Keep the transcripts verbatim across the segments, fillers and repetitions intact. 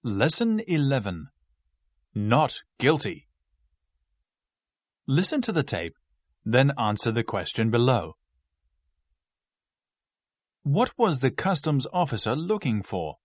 Lesson eleven. Not guilty. Listen to the tape, then answer the question below. What was the customs officer looking for?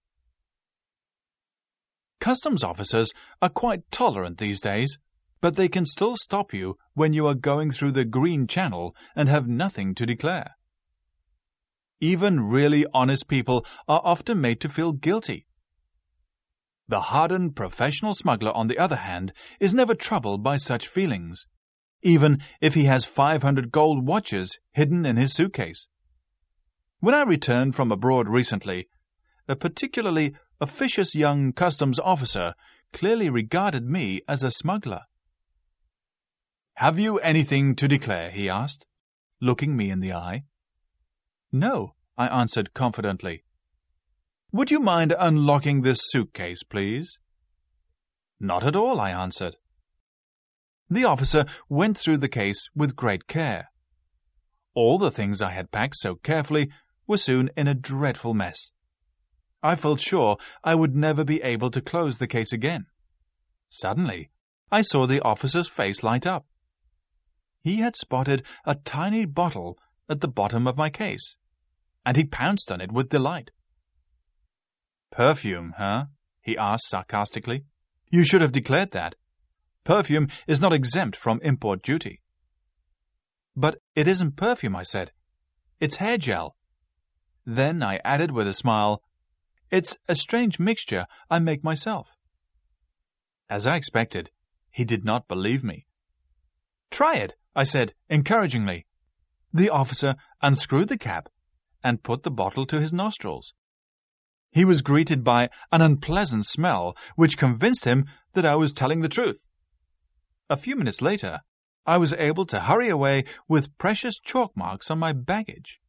Customs officers are quite tolerant these days, but they can still stop you when you are going through the Green Channel and have nothing to declare. Even really honest people are often made to feel guilty. The hardened professional smuggler, on the other hand, is never troubled by such feelings, even if he has five hundred gold watches hidden in his suitcase. When I returned from abroad recently, a particularly officious young customs officer clearly regarded me as a smuggler. "Have you anything to declare?" he asked, looking me in the eye. "No," I answered confidently. "Would you mind unlocking this suitcase, please?" "Not at all," I answered. The officer went through the case with great care. All the things I had packed so carefully were soon in a dreadful mess. I felt sure I would never be able to close the case again. Suddenly, I saw the officer's face light up. He had spotted a tiny bottle at the bottom of my case, and he pounced on it with delight. "Perfume, huh?" he asked sarcastically. "You should have declared that. Perfume is not exempt from import duty." "But it isn't perfume," I said. "It's hair gel." Then I added with a smile, "It's a strange mixture I make myself." As I expected, he did not believe me. "Try it," I said encouragingly. The officer unscrewed the cap and put the bottle to his nostrils. He was greeted by an unpleasant smell, which convinced him that I was telling the truth. A few minutes later, I was able to hurry away with precious chalk marks on my baggage.